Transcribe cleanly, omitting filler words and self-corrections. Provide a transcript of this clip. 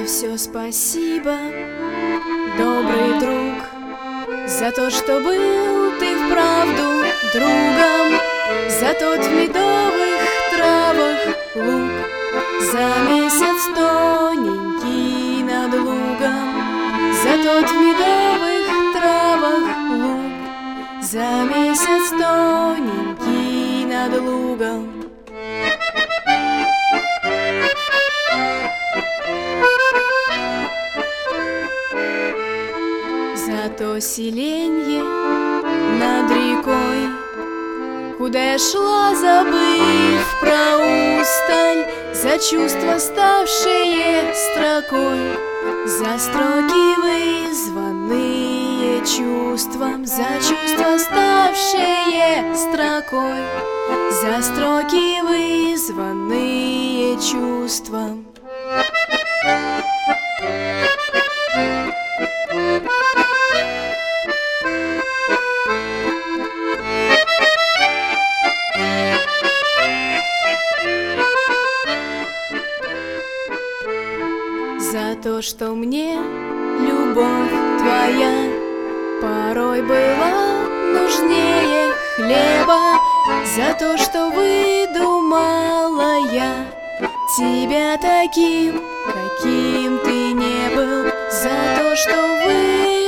все спасибо, добрый друг, за то, что был ты вправду другом, за тот в медовых травах луг, за месяц тоненький над лугом, за тот в медовых травах луг, за месяц тоненький над лугом. За то селенье над рекой, куда я шла, забыв про усталь, за чувства, ставшие строкой, за строки, вызванные чувством, за чувства, ставшие строкой, за строки, вызванные чувством. За то, что мне любовь твоя порой была нужнее хлеба, за то, что выдумала я тебя таким, каким ты не был, за то, что